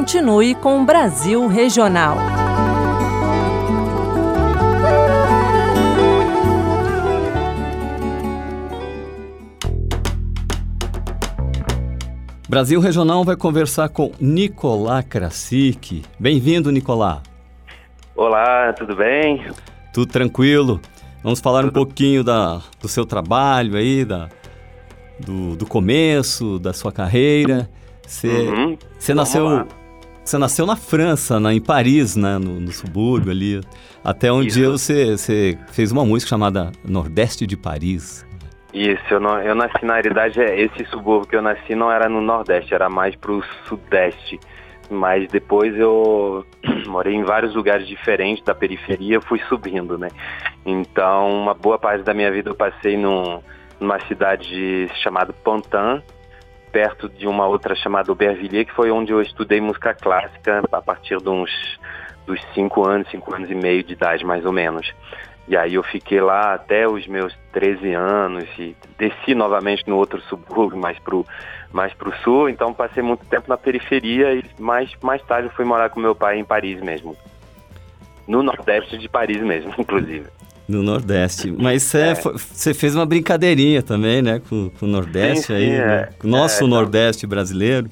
continue com o Brasil Regional. Brasil Regional vai conversar com Nicolás Krasik. Bem-vindo, Nicolás. Olá, tudo bem? Tudo tranquilo. Vamos falar um pouquinho do seu trabalho aí, do começo, da sua carreira. Você nasceu na França, em Paris, né, no subúrbio ali. Até um dia você fez uma música chamada Nordeste de Paris. Isso, eu nasci, na realidade, esse subúrbio que eu nasci não era no Nordeste, era mais pro Sudeste. Mas depois eu morei em vários lugares diferentes da periferia, fui subindo, né? Então, uma boa parte da minha vida eu passei numa cidade chamada Pantin, perto de uma outra chamada Aubervilliers, que foi onde eu estudei música clássica a partir dos 5 anos e meio de idade, mais ou menos. E aí eu fiquei lá até os meus 13 anos e desci novamente no outro subúrbio, mais pro sul. Então passei muito tempo na periferia e mais tarde eu fui morar com meu pai em Paris mesmo. No Nordeste de Paris mesmo, inclusive. No Nordeste. Mas você fez uma brincadeirinha também, né? Com o Nordeste, sim, aí, né? Com o nosso Nordeste brasileiro.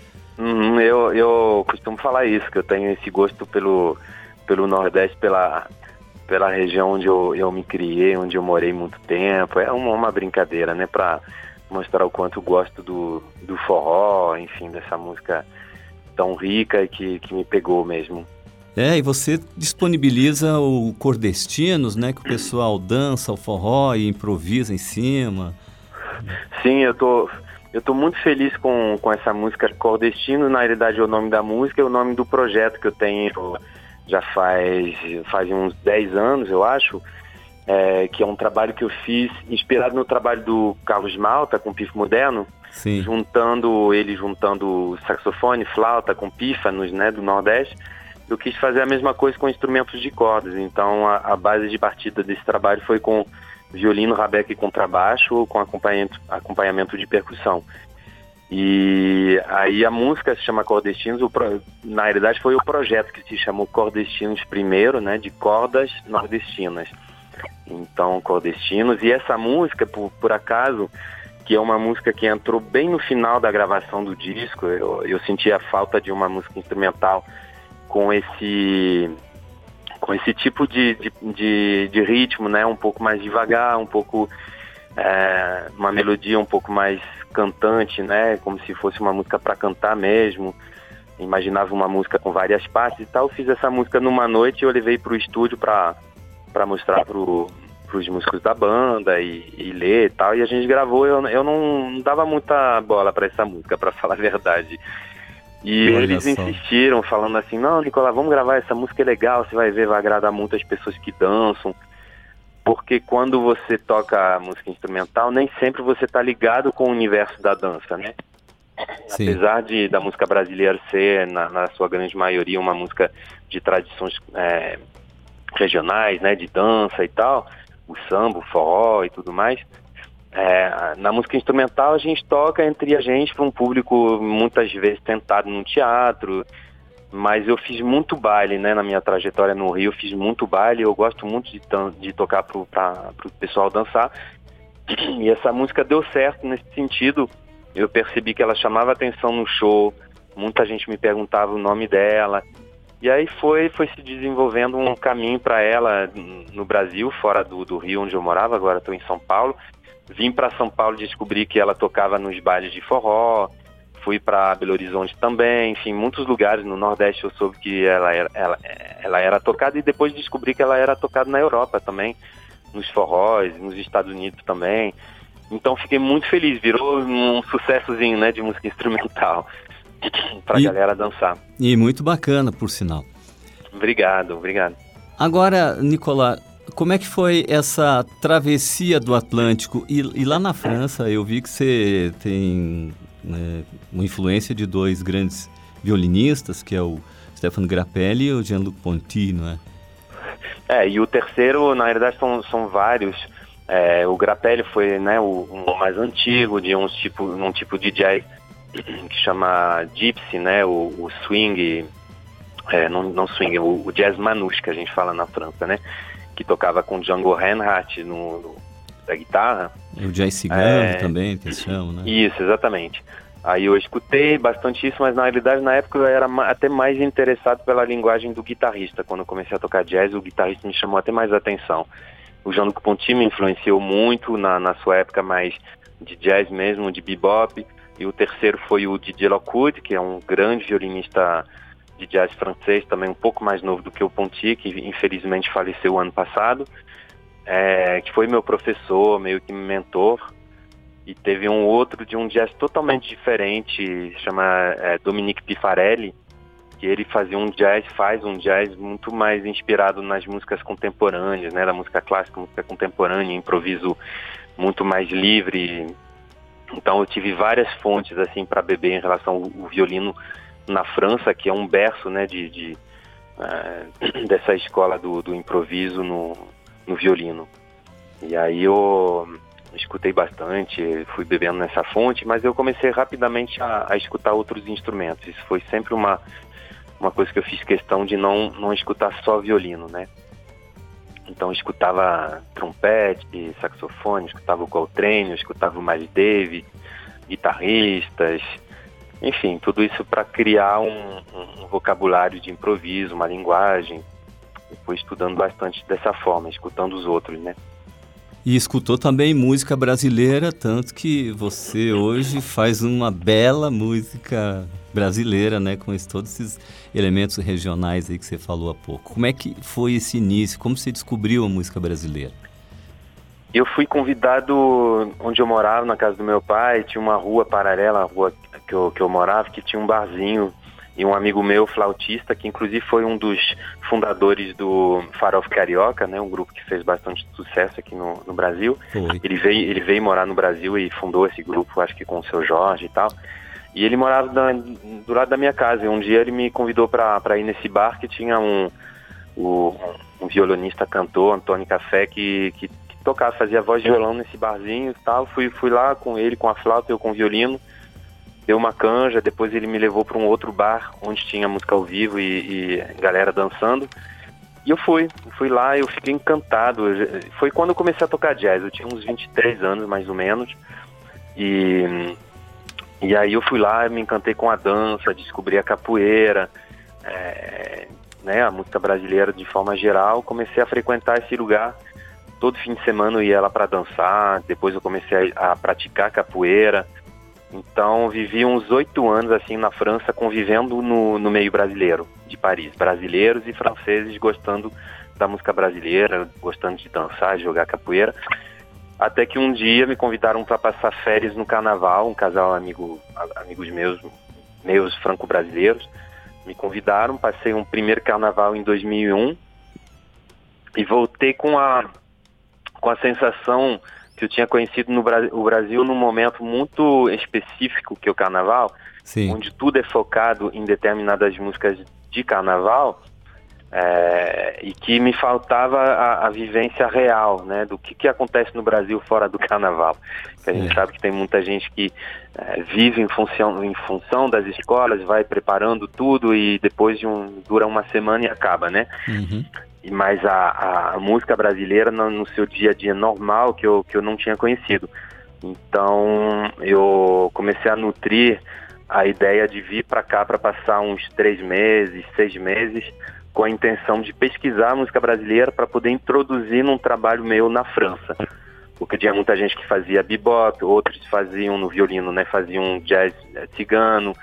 Eu costumo falar isso, que eu tenho esse gosto pelo Nordeste, pela região onde eu me criei, onde eu morei muito tempo. É uma brincadeira, né? Pra mostrar o quanto eu gosto do forró, enfim, dessa música tão rica que me pegou mesmo. E você disponibiliza o Cordestinos, né? Que o pessoal dança o forró e improvisa em cima. Sim, eu tô muito feliz com essa música Cordestino. Na realidade, o nome da música é o nome do projeto que eu tenho já faz uns 10 anos, eu acho, que é um trabalho que eu fiz inspirado no trabalho do Carlos Malta com pífano moderno. Sim. juntando saxofone, flauta com pífanos, né, do Nordeste. Eu quis fazer a mesma coisa com instrumentos de cordas. Então a base de partida desse trabalho foi com violino, rabeca e contrabaixo, com acompanhamento de percussão. E aí a música se chama Cordestinos, na realidade foi o projeto que se chamou Cordestinos primeiro, né, de cordas nordestinas. Então, Cordestinos, e essa música, por acaso, que é uma música que entrou bem no final da gravação do disco, eu senti a falta de uma música instrumental com esse tipo de ritmo, né, um pouco mais devagar, um pouco uma melodia um pouco mais cantante, né, como se fosse uma música para cantar mesmo. Imaginava uma música com várias partes e tal. Eu fiz essa música numa noite e eu levei para o estúdio para mostrar para os músicos da banda e ler e tal, e a gente gravou. Eu não dava muita bola para essa música, para falar a verdade. E eles insistiram, falando assim, não, Nicolás, vamos gravar, essa música é legal, você vai ver, vai agradar muito as pessoas que dançam. Porque quando você toca música instrumental, nem sempre você está ligado com o universo da dança, né? Sim. Apesar da música brasileira ser, na sua grande maioria, uma música de tradições regionais, né, de dança e tal, o samba, o forró e tudo mais, na música instrumental a gente toca entre a gente para um público muitas vezes tentado num teatro. Mas eu fiz muito baile, né, na minha trajetória no Rio, eu fiz muito baile, eu gosto muito de tocar pro pessoal dançar, e essa música deu certo nesse sentido. Eu percebi que ela chamava atenção no show, muita gente me perguntava o nome dela, e aí foi se desenvolvendo um caminho para ela no Brasil, fora do Rio, onde eu morava. Agora estou em São Paulo. Vim para São Paulo e descobri que ela tocava nos bailes de forró. Fui para Belo Horizonte também, enfim, muitos lugares no Nordeste eu soube que ela era tocada, e depois descobri que ela era tocada na Europa também, nos forróis, nos Estados Unidos também. Então fiquei muito feliz, virou um sucessozinho, né, de música instrumental pra galera dançar. E muito bacana, por sinal. Obrigado. Agora, Nicolás, como é que foi essa travessia do Atlântico? E lá na França eu vi que você tem uma influência de 2 grandes violinistas, que é o Stéphane Grappelli e o Jean-Luc Ponty, não é? E o terceiro, na verdade, são vários. O Grappelli foi, né, o mais antigo, de um tipo de jazz que chama Gypsy, né? O swing, não swing, o jazz manouche que a gente fala na França, né? Que tocava com Django Reinhardt da guitarra. O jazz cigano também, que eles chamam, né? Isso, exatamente. Aí eu escutei bastante isso, mas na realidade na época eu era até mais interessado pela linguagem do guitarrista. Quando eu comecei a tocar jazz, o guitarrista me chamou até mais atenção. O Jean-Luc Ponty me influenciou muito na sua época mais de jazz mesmo, de bebop. E o terceiro foi o Didier Lockwood, que é um grande violinista de jazz francês, também um pouco mais novo do que o Ponty, que infelizmente faleceu ano passado, que foi meu professor, meio que mentor. E teve um outro de um jazz totalmente diferente, chama Dominique Pifarelli, que ele faz um jazz muito mais inspirado nas músicas contemporâneas, né, da música clássica, música contemporânea, improviso muito mais livre. Então eu tive várias fontes assim para beber em relação ao violino na França, que é um berço, né, dessa escola do improviso no violino. E aí eu escutei bastante, fui bebendo nessa fonte, mas eu comecei rapidamente a escutar outros instrumentos. Isso foi sempre uma coisa que eu fiz questão de não escutar só violino, né? Então eu escutava trompete, saxofone, escutava o Coltrane, escutava o Miles Davis, guitarristas, enfim, tudo isso para criar um vocabulário de improviso, uma linguagem. Eu fui estudando bastante dessa forma, escutando os outros, né? E escutou também música brasileira, tanto que você hoje faz uma bela música brasileira, né? Com todos esses elementos regionais aí que você falou há pouco. Como é que foi esse início? Como você descobriu a música brasileira? Eu fui convidado onde eu morava, na casa do meu pai, tinha uma rua paralela à rua que eu morava, que tinha um barzinho. E um amigo meu, flautista, que inclusive foi um dos fundadores do Farofa Carioca, né, um grupo que fez bastante sucesso aqui no Brasil. Ele veio morar no Brasil e fundou esse grupo, acho que com o seu Jorge e tal. E ele morava do lado da minha casa. E um dia ele me convidou para ir nesse bar que tinha um violonista cantor, Antônio Café, que tocava, fazia voz de violão nesse barzinho e tal. Fui lá com ele, com a flauta, eu com o violino. Deu uma canja, depois ele me levou para um outro bar onde tinha música ao vivo e galera dançando. E eu fui lá, eu fiquei encantado. Foi quando eu comecei a tocar jazz, eu tinha uns 23 anos mais ou menos. E aí eu fui lá, me encantei com a dança, descobri a capoeira, né, a música brasileira de forma geral. Comecei a frequentar esse lugar. Todo fim de semana eu ia lá para dançar, depois eu comecei a praticar capoeira. Então, vivi uns 8 anos assim na França, convivendo no meio brasileiro de Paris. Brasileiros e franceses gostando da música brasileira, gostando de dançar, de jogar capoeira. Até que um dia me convidaram para passar férias no carnaval, um casal amigos meus franco-brasileiros. Me convidaram, passei um primeiro carnaval em 2001 e voltei com a sensação que eu tinha conhecido o Brasil num momento muito específico, que é o carnaval. Sim. Onde tudo é focado em determinadas músicas de carnaval, e que me faltava a vivência real, né, do que acontece no Brasil fora do carnaval. Que a gente sabe que tem muita gente que vive em função das escolas, vai preparando tudo e depois dura uma semana e acaba, né? Uhum. Mas a música brasileira no seu dia a dia normal que eu não tinha conhecido. Então eu comecei a nutrir a ideia de vir para cá para passar uns 3 meses, 6 meses, com a intenção de pesquisar a música brasileira para poder introduzir num trabalho meu na França. Porque tinha muita gente que fazia bebop, outros faziam no violino, né, faziam jazz cigano.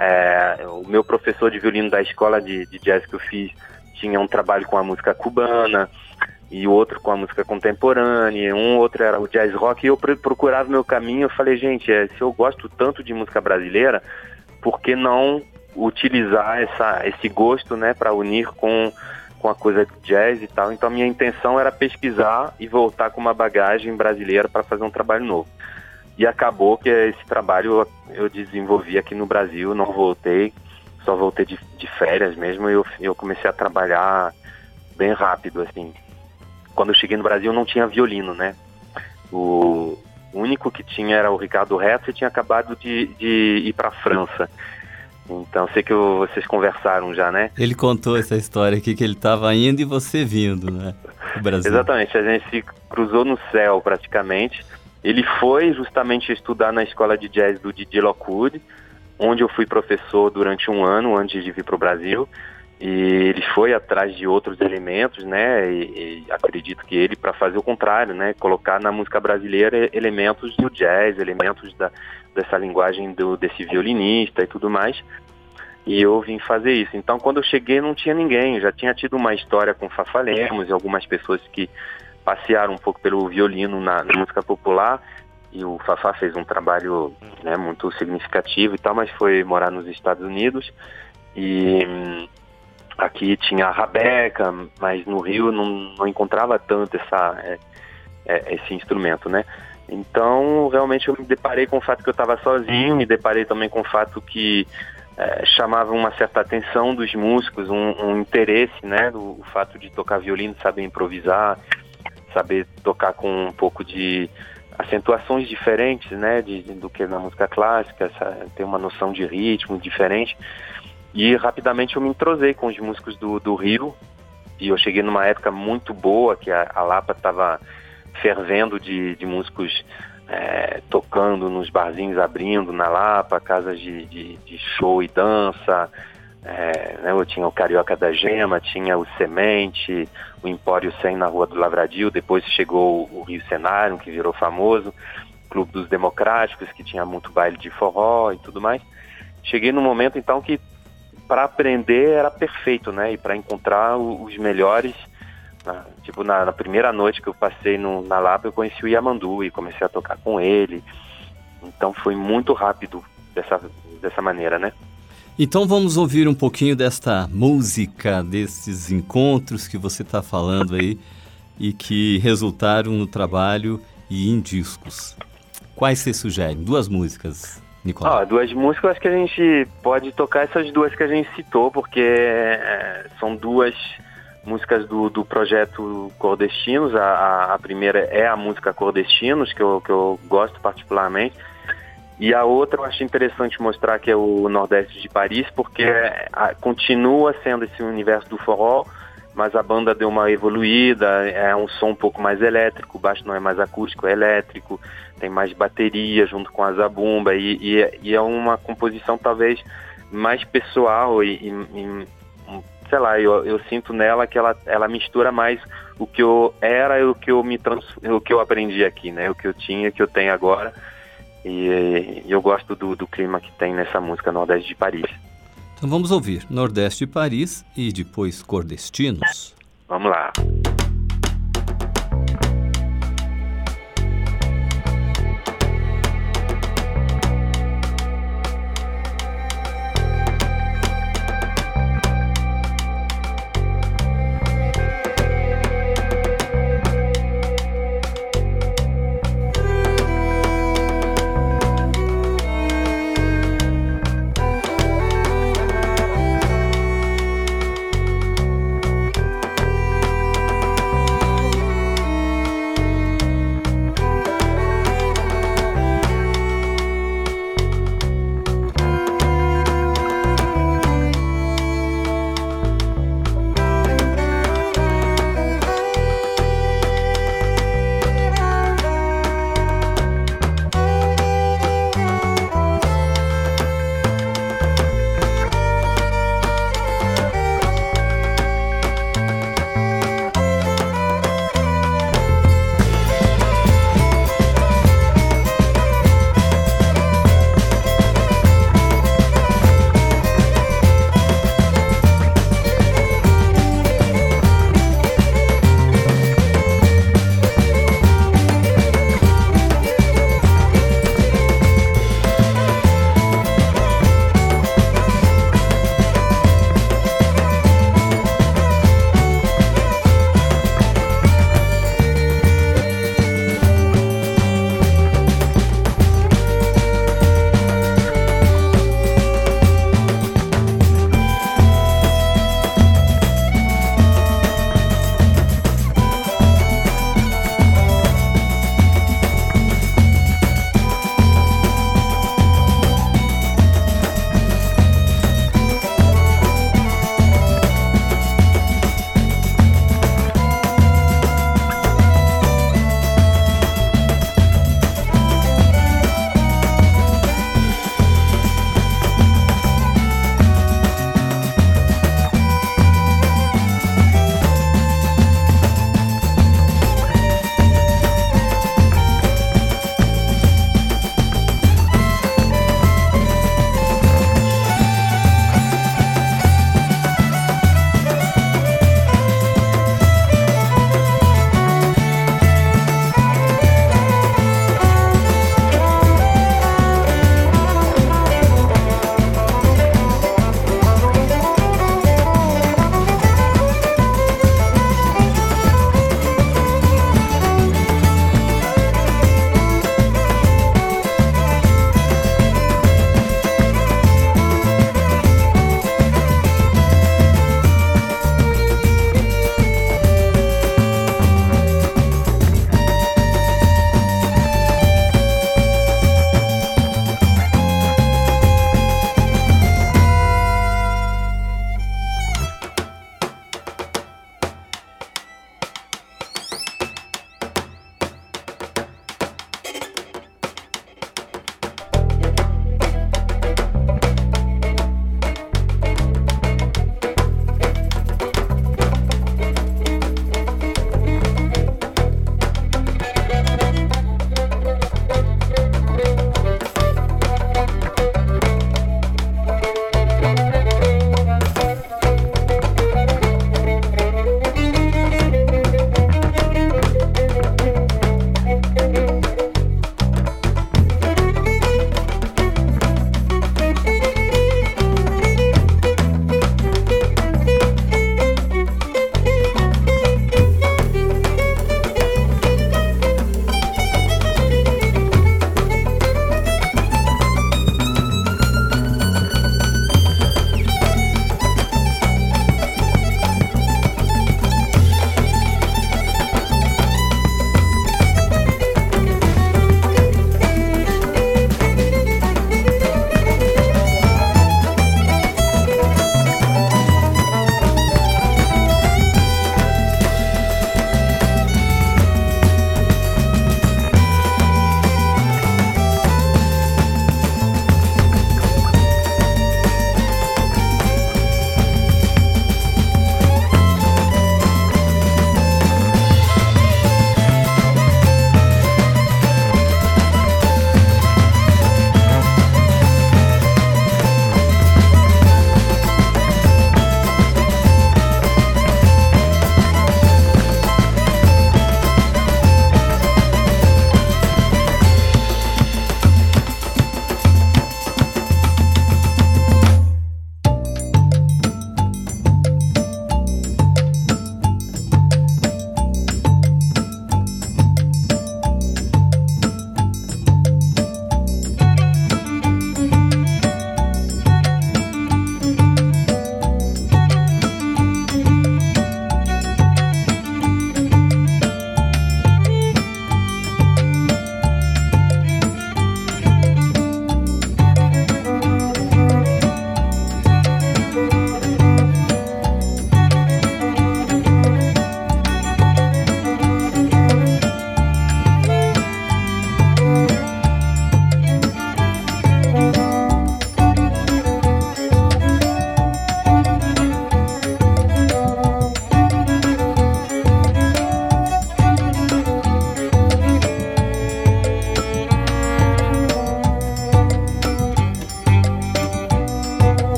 O meu professor de violino da escola de jazz que eu fiz tinha um trabalho com a música cubana e outro com a música contemporânea, outro era o jazz rock, e eu procurava meu caminho. Eu falei, gente, se eu gosto tanto de música brasileira, por que não utilizar esse gosto, né, para unir com a coisa de jazz e tal? Então minha intenção era pesquisar e voltar com uma bagagem brasileira para fazer um trabalho novo. E acabou que esse trabalho eu desenvolvi aqui no Brasil, não voltei, só voltei de férias mesmo, e eu comecei a trabalhar bem rápido, assim. Quando eu cheguei no Brasil não tinha violino, né? O O único que tinha era o Ricardo Reto e tinha acabado de ir para a França. Então, sei que vocês conversaram já, né? Ele contou essa história aqui, que ele estava indo e você vindo, né? O Brasil. Exatamente, a gente se cruzou no céu praticamente. Ele foi justamente estudar na escola de jazz do Didier Lockwood, onde eu fui professor durante um ano antes de vir para o Brasil. E ele foi atrás de outros elementos, né? E acredito que ele, para fazer o contrário, né? Colocar na música brasileira elementos do jazz, elementos dessa linguagem desse violinista e tudo mais. E eu vim fazer isso. Então, quando eu cheguei, não tinha ninguém. Já tinha tido uma história com Fafá Lemos e algumas pessoas que passearam um pouco pelo violino na música popular. E o Fafá fez um trabalho, né, muito significativo e tal, mas foi morar nos Estados Unidos. E aqui tinha a Rabeca, mas no Rio não encontrava tanto esse instrumento, né? Então, realmente eu me deparei com o fato que eu estava sozinho, me deparei também com o fato que chamava uma certa atenção dos músicos, um interesse, né? O fato de tocar violino, saber improvisar, saber tocar com um pouco de acentuações diferentes, né? Do que na música clássica, ter uma noção de ritmo diferente. E rapidamente eu me entrosei com os músicos do Rio, e eu cheguei numa época muito boa, que a Lapa estava fervendo de músicos tocando nos barzinhos, abrindo na Lapa, casas de show e dança. Né, eu tinha o Carioca da Gema, tinha o Semente, o Empório 100 na Rua do Lavradio, depois chegou o Rio Cenário, que virou famoso, Clube dos Democráticos, que tinha muito baile de forró e tudo mais. Cheguei num momento, então, que para aprender era perfeito, né? E para encontrar os melhores, tipo na primeira noite que eu passei na Lapa, eu conheci o Yamandu e comecei a tocar com ele. Então foi muito rápido dessa maneira, né? Então vamos ouvir um pouquinho desta música, desses encontros que você está falando aí e que resultaram no trabalho e em discos. Quais você sugere? 2 músicas, Nicolau. 2 músicas, acho que a gente pode tocar essas 2 que a gente citou, porque são 2 músicas do projeto Cordestinos. A primeira é a música Cordestinos, que eu gosto particularmente, e a outra eu acho interessante mostrar, que é o Nordeste de Paris, porque continua sendo esse universo do forró, mas a banda deu uma evoluída, é um som um pouco mais elétrico, o baixo não é mais acústico, é elétrico, tem mais bateria junto com a zabumba, e é uma composição talvez mais pessoal e sei lá, eu sinto nela que ela mistura mais o que eu era e o que eu aprendi aqui, né? O que eu tinha, que eu tenho agora, e eu gosto do clima que tem nessa música Nordeste de Paris. Então vamos ouvir Nordeste de Paris e depois Cordestinos. Vamos lá.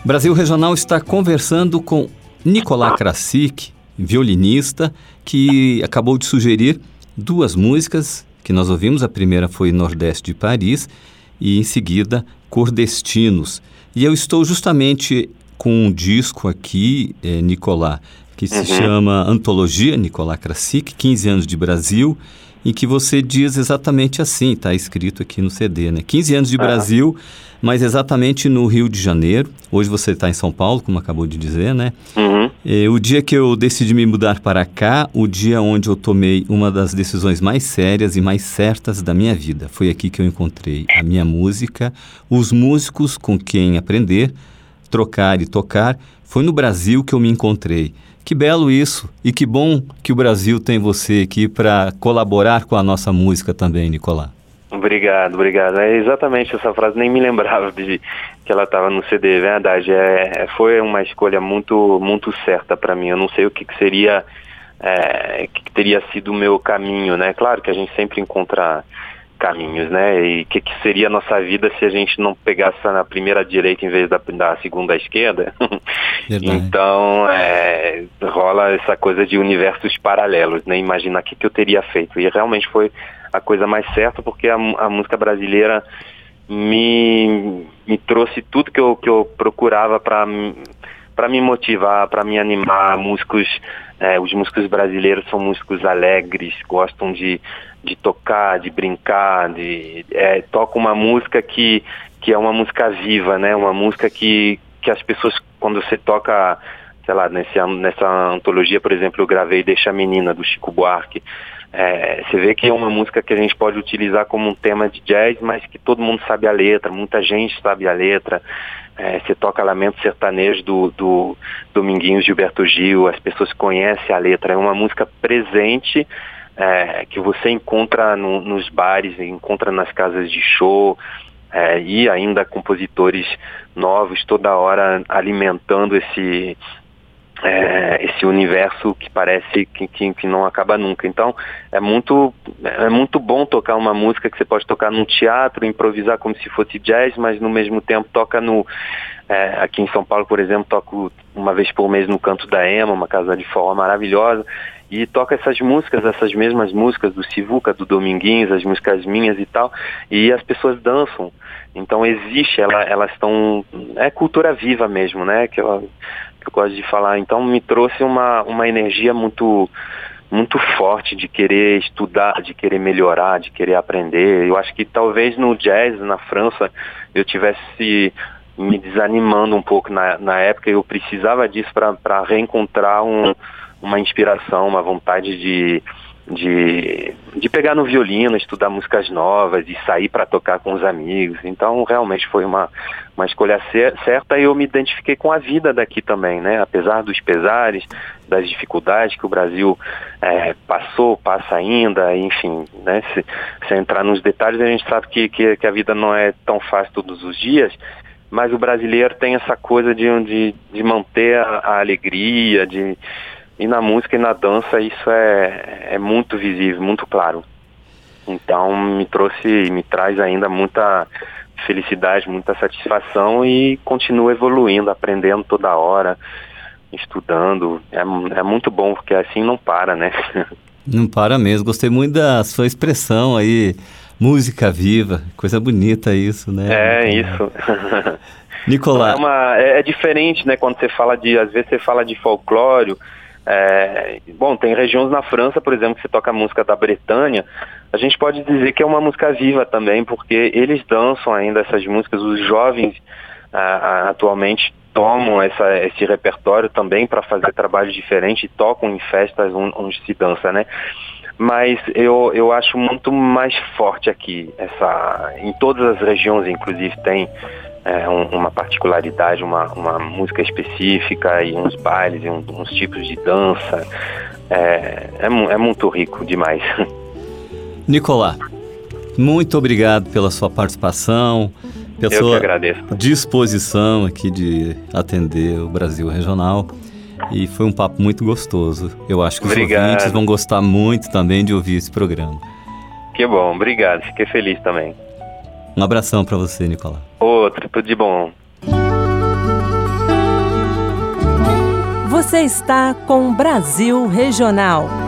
Brasil Regional está conversando com Nicolas Krasik, violinista, que acabou de sugerir 2 músicas que nós ouvimos. A primeira foi Nordeste de Paris e, em seguida, Cordestinos. E eu estou justamente com um disco aqui, Nicolas, que se chama Antologia Nicolas Krasik, 15 anos de Brasil, em que você diz exatamente assim, está escrito aqui no CD, né? 15 anos de Brasil, mas exatamente no Rio de Janeiro. Hoje você está em São Paulo, como acabou de dizer, né? O dia que eu decidi me mudar para cá, o dia onde eu tomei uma das decisões mais sérias e mais certas da minha vida. Foi aqui que eu encontrei a minha música, os músicos com quem aprender, trocar e tocar. Foi no Brasil que eu me encontrei. Que belo isso, e que bom que o Brasil tem você aqui para colaborar com a nossa música também, Nicolas. Obrigado. É exatamente essa frase, nem me lembrava de que ela estava no CD, verdade. Foi uma escolha muito, muito certa para mim. Eu não sei o que seria, que teria sido o meu caminho, né? Claro que a gente sempre encontra caminhos, né? E o que seria a nossa vida se a gente não pegasse na primeira direita em vez da segunda esquerda? Então, rola essa coisa de universos paralelos, né? Imaginar o que eu teria feito. E realmente foi a coisa mais certa, porque a música brasileira me trouxe tudo que eu procurava para me motivar, para me animar. Os músicos brasileiros são músicos alegres, gostam de tocar, de brincar, toca uma música que é uma música viva, né? Uma música que as pessoas, quando você toca, sei lá, nessa antologia, por exemplo, eu gravei Deixa a Menina, do Chico Buarque. Você vê que é uma música que a gente pode utilizar como um tema de jazz, mas que todo mundo sabe a letra, muita gente sabe a letra. Você toca Lamento Sertanejo do Dominguinhos Gilberto Gil, as pessoas conhecem a letra. É uma música presente, que você encontra nos bares, encontra nas casas de show, e ainda compositores novos toda hora alimentando esse universo que parece que não acaba nunca. Então é muito bom tocar uma música que você pode tocar num teatro, improvisar como se fosse jazz, mas no mesmo tempo toca aqui em São Paulo, por exemplo, toco uma vez por mês no Canto da Ema, uma casa de forró maravilhosa, e toca essas mesmas músicas do Sivuca, do Dominguinhos, as músicas minhas e tal, e as pessoas dançam. Então existe, elas estão... É cultura viva mesmo, né? Que eu gosto de falar. Então me trouxe uma energia muito, muito forte de querer estudar, de querer melhorar, de querer aprender. Eu acho que talvez no jazz, na França, eu tivesse me desanimando um pouco na época. Eu precisava disso para reencontrar uma inspiração, uma vontade de pegar no violino, estudar músicas novas e sair para tocar com os amigos. Então realmente foi uma escolha certa, e eu me identifiquei com a vida daqui também, né? Apesar dos pesares, das dificuldades que o Brasil passa ainda, enfim, né? Se entrar nos detalhes, a gente sabe que a vida não é tão fácil todos os dias, mas o brasileiro tem essa coisa de manter a alegria, e na música e na dança isso é muito visível, muito claro. Então me traz ainda muita felicidade, muita satisfação, e continuo evoluindo, aprendendo toda hora, estudando. É muito bom, porque assim não para, né? Não para mesmo. Gostei muito da sua expressão aí, música viva, coisa bonita isso, né? Isso. Nicolas. É diferente, né? Quando você fala às vezes você fala de folclore. Bom, tem regiões na França, por exemplo, que você toca a música da Bretanha, a gente pode dizer que é uma música viva também, porque eles dançam ainda essas músicas. Os jovens atualmente tomam esse repertório também para fazer trabalhos diferentes, e tocam em festas onde se dança, né? Mas eu acho muito mais forte aqui, em todas as regiões, inclusive, tem uma particularidade, uma música específica, e uns bailes, e uns tipos de dança. É muito rico demais. Nicolas, muito obrigado pela sua participação, pela sua disposição aqui de atender o Brasil Regional. E foi um papo muito gostoso. Eu acho que os ouvintes vão gostar muito também de ouvir esse programa. Que bom, obrigado. Fiquei feliz também. Um abração para você, Nicolas. Outro, tudo de bom. Você está com Brasil Regional.